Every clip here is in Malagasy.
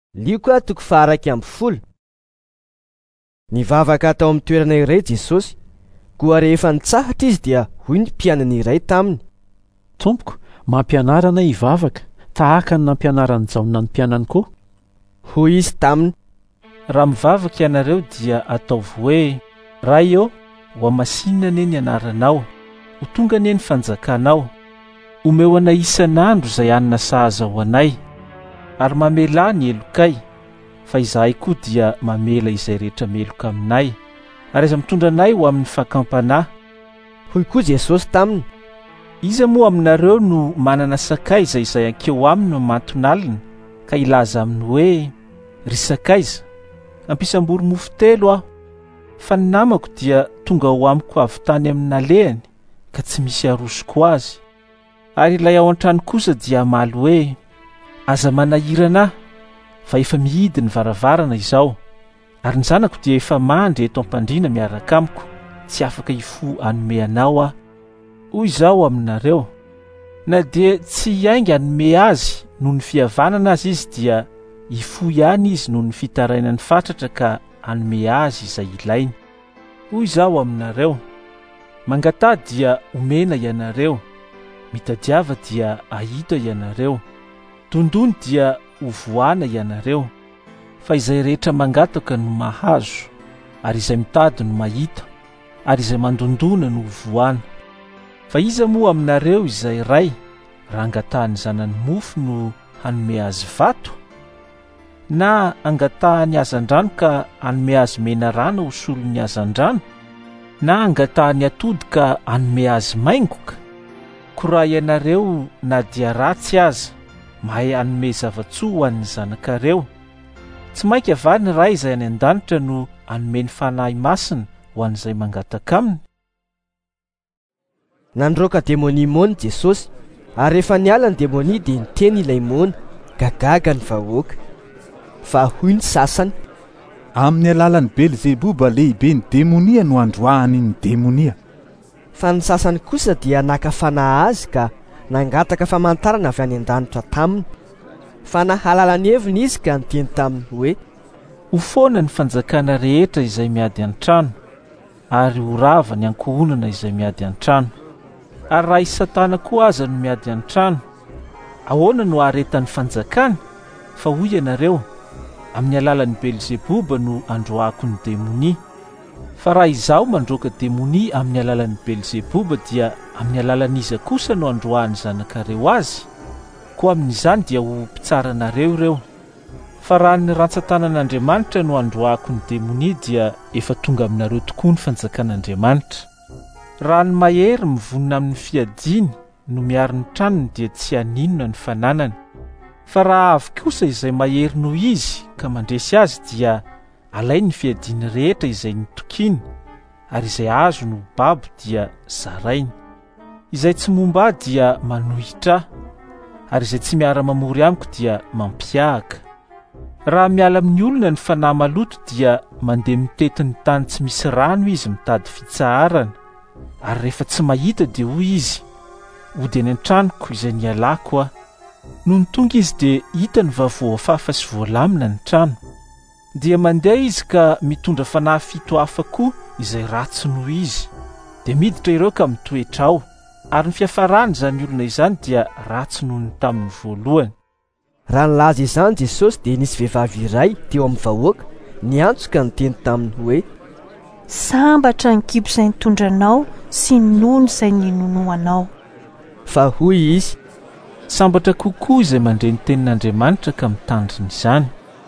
Lioka toko faha 100. Nivavaka tao amin'ny toerana iray Jesosy, koa rehefa nitsahatra izy dia hoy ny mpianany iray taminy: Tompoko, mampianarana hivavaka tahaka ny nampianarany Jaona ny mpianany koa. Hoy izy taminy: raha mivavaka ianareo dia ataovy hoe: Ray eo, ho masinina ne ny anaranao, ho tonga ne ny fanjakanao, omeo anay isan'andro izay hanina sahaza ho anay, ary mamela ny elokay, fa izahay koa dia mamela izay rehetra meloka aminay, ary iza mitondra anay ho amin'ny fakampanahy. Hoy koa Jesosy taminy: iza moa aminareo no manana sakaiza izay ankeo aminy no mantonalina, ka ilaza aminy hoe: ry sakaiza, ampisam-bory mofo 3 aho, fa ny namako dia tonga ho amiko avy tany amin'ny nalehany, ka tsy misy arosoko azy. Ary ilay ao an-trano kosa dia maly hoe: aza manahirana ahy, fa efa mihidy ny varavarana izao, ary ny zanako dia efa mandry eto am-pandriana miaraka amiko, tsy afaka hifoha hanome anao aho. Hoy izao aminareo: na dia tsy hiainga hanome azy noho ny fihavanana azy izy, dia hifoha ihany izy noho ny fitarainany fatratra ka hanome azy izay ilainy. Hoy izao aminareo: mangatady dia omena ianareo, mitadiava dia ahita ianareo, tondony dia hovoana ianareo. Fa izay rehetra mangataka no mahazo, ary izay mitady no mahita, ary izay mandondona no hovoana. Fa iza moa aminareo izay ray, raha angatahany zanany mofo no hanome azy vato? Na angatahany hazan-drano ka hanome azy mena rano ho solon'ny hazan-drano? Na angatahany atody ka hanome azy maingoka? Koa ianareo na dia ratsy aza, mahay hanome zava-tsoa ho an'ny zanakareo, tsy mainka avy ny ray izay any an-danitra no hanome ny fanahy masina ho an'izay mangataka aminy. Nandroaka demonia mony Jesosy, ary rehefa niala ny demonia dia niteny ilay mony, gagaga ny vahoaka. Fa hoy ny sasany: amin'ny alalan'ny Belzebouba lehibe ny demonia no androahany ny demonia. Fa ny sasany kosa dia naka fanahy azy ka nangataka famantarana avy any an-danitra taminy. Fa nahalala ny heviny izy ka niteny taminy hoe: ho foana ny fanjakana rehetra izay miady an-trano, ary ho rava ny ankohonana izay miady an-trano. Ary raha i Satana koa aza no miady an-trano, ahoana no aharetan'ny fanjakana? Fa hoy ianareo: amin'ny alalan'ny Belzebouba no androahako ny demonia. Fa raha izaho mandroaka demonia amin'ny alalan'ny Belzebouba, dia amin'ny alalan'iza kosa no androahany zanakareo azy? Koa amin'izany dia ho mpitsaranareo ireo. Fa raha ny rantsan-tanan'Andriamanitra no androahako ny demonia, dia efa tonga aminareo tokoa ny fanjakan'Andriamanitra. Raha ny mahery mivonona amin'ny fiadiny no miaro ny tranony, dia tsy haninona ny fananany. Fa raha avy kosa izay mahery noho izy ka mandresy azy, dia alay ny fiadiny rehetra izay nitokiny, ary izay azo no babo dia zarainy. Izay tsy momba ahy dia manohitra, ary izay tsy miara-mamory amiko dia mampiahaka. Raha miala amin'ny olona ny fanahy maloto, dia mandeha mitety ny tany tsy misy rano izy mitady fitsaharana, ary rehefa tsy mahita dia hoy izy: ody any an-tranoko izay nialako aho. Noho ny tonga izy dia hita ny vavoafafa sy voalamina ny trano. Dia mandeha izy ka mitondra fanahy 7 hafa koa izay ratsy noho izy, dia miditra ireo ka mitoetra ao, ary ny fiafarany izany olona izany dia ratsy noho ny tamin'ny voalohany. Raha nilaza izany Jesosy dia nisy vehivavy iray teo amin'ny vahoaka, niantsoka niteny taminy hoe: sambatra ny kibo izay nitondranao sy ny nono izay ninonoanao. Fa hoy izy: sambatra kokoa izay mandre ny tenin'Andriamanitra ka mitandrina izany.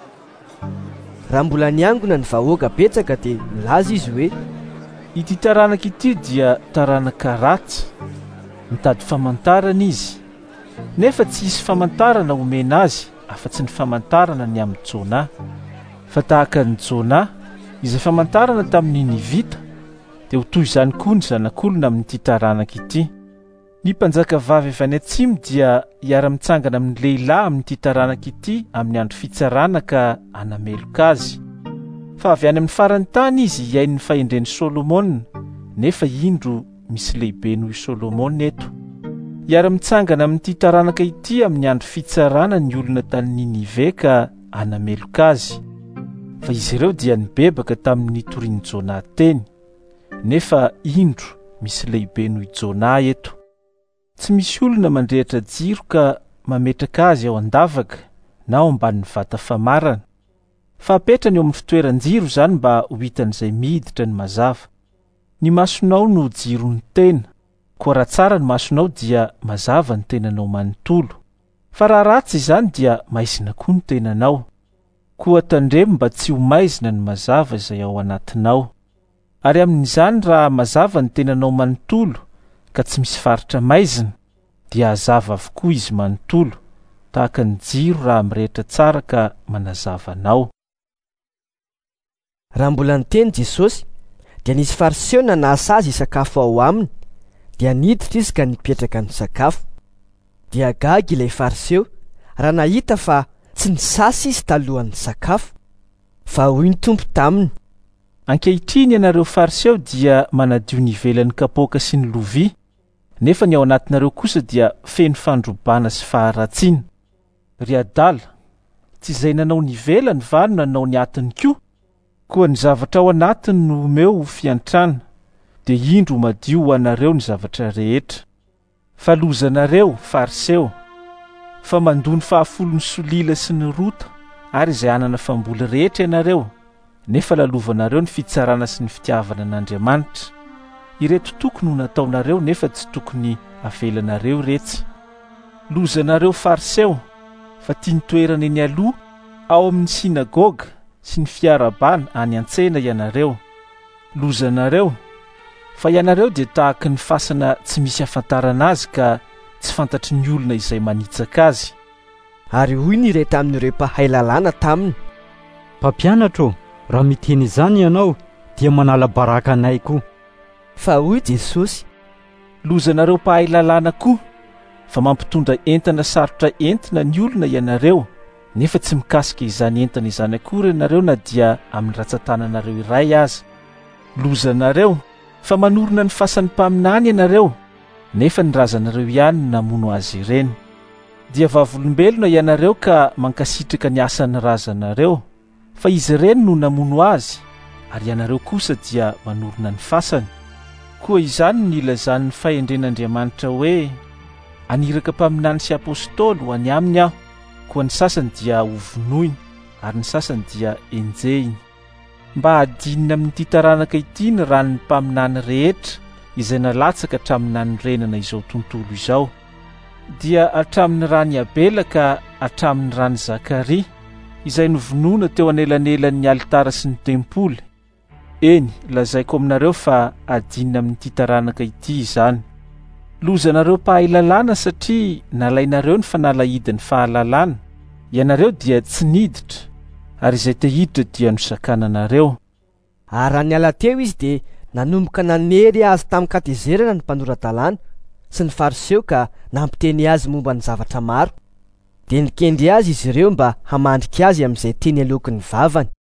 Raha mbola niangona ny vahoaka betsaka dia milaza izy hoe: ity taranaka ity dia taranaka ratsy. Mitady famantarana izy, nefa tsy hisy famantarana omena azy afa-tsy ny famantarana ny amin'ny Jona. Fa tahaka ny Jona izay famantarana tamin'ny Nivita, dia ho toy izany koa ny zanak'olona amin'ity taranaka ity. Ny mpanjaka vavy avy any atsimo dia hiara-mitsangana amin'ny lehilahy amin'ity taranaka ity amin'ny andro fitsarana ka hanameloka azy. Fa avy any amin'ny farany tany izy hiain'ny fahendren'i Solomona, nefa indro misy lehibe noho i Solomona eto. Hiara-mitsangana amin'ity taranaka ity amin'ny andro fitsarana ny olona tany Ninive ka hanameloka azy. Fa izy ireo dia nibebaka tamin'ny torian'i Jona teny, nefa indro misy lehibe noho i Jona eto. Tsy misy olona mandrehitra jiro ka mametraka azy ao an-davaka na ao ambanin'ny vata famarana, fa apetrany eo amin'ny fitoeran-jiro zany mba ho hitan'izay miditra ny mazava. Ny masonao no jiro ny tena, koa raha tsara ny masonao dia mazava ny tenanao manontolo, fa raha ratsy izany dia maizina koa ny tenanao. Koa tandremo mba tsy ho maizina ny mazava izay ao anatinao. Ary amin'izany raha mazava ny tenanao manontolo ka tsy misy faritra maizina, dia hazava avokoa izy manontolo, tahaka ny jiro raha mirehitra tsara ka manazava anao. Raha mbola niteny Jesosy, dia nisy fariseo nanasa azy hisakafo ao aminy, dia niditra izy ka nipetraka nisakafo. Dia gaga ilay fariseo raha nahita fa tsy nisasa izy talohan'ny sakafo. Fa hoy ny Tompo taminy, ankehitriny ianareo fariseo dia manadio ny ivelan'ny kapoaka sy ny lovia, nefa ny ao anatinareo kosa dia feno fandrobana sy faharatsiana. Ry adala, tsy izay nanao ny ivelany va no nanao ny atiny koa? Koa ny zavatra ao anatiny no omeo ho fiantrana, dia indro madio ho anareo ny zavatra rehetra. Fa lozanareo, fariseo, fa mandony fahafolo ny solila sy ny rota, ary izay anana famboly rehetra ianareo, nefa lalovanareo ny fitsarana sy ny fitiavana n'Andriamanitra. Ireto tokony ho nataonareo nefa tsy tokony avelanareo retsy. Lozanareo fariseo, fa tia nitoerana eny aloha ao amin'ny sinagoga sy ny fiarabana any an-tsena ianareo. Lozanareo, fa ianareo dia tahaka ny fasana tsy misy afantarana azy ka tsy fantatry ny olona izay manitsaka azy. Ary hoy ny iray tamin'ireo mpahay lalàna taminy, mpampianatro, raha miteny izany ianao dia manala baraka anay koa. Fa hoy Jesosy, lozanareo mpahay lalàna koa, fa mampitondra entana sarotra entina ny olona ianareo, nefa tsy mikasika izany entana izany akory ianareo na dia amin'ny ratsan-tananareo iray aza. Lozanareo, fa manorona ny fasan'ny mpaminany ianareo, nefa ny razanareo ihany no namono azy ireny. Dia vavolombelona ianareo ka mankasitraka ny asan'ny razanareo, fa izy ireny no namono azy, ary ianareo kosa dia manorona ny fasany. Koa izany no nilazan'ny fahendren'Andriamanitra hoe, aniraka mpaminany sy apôstôly ho any aminy aho, koa ny sasany dia hovonoiny, ary ny sasany dia enjehiny. Mba hadinina amin'ity taranaka ity ny ranon'ny mpaminany rehetra izay nalatsaka hatramin'ny nanorenana izao tontolo izao, dia hatramin'ny rany Abela ka hatramin'ny rany Zakaria, izay novonoina teo anelanelan'ny alitara sy ny tempoly. Eny, lazaiko aminareo fa hadinina amin'ity taranaka ity izany. Lozanareo mpahay lalàna satria nalainareo ny fanalahidin'ny fahalalàna. Ianareo dia tsy niditra, ary izay te hiditra dia nosakananareo. Ary raha niala teo izy dia nanomboka nanery azy tamin'ny katezerana ny mpanoran-dalàna sy ny fariseo ka nampiteny azy momba ny zavatra maro. Dia nikendry azy izy ireo mba hamandrika azy amin'izay teny alokin'ny vavany.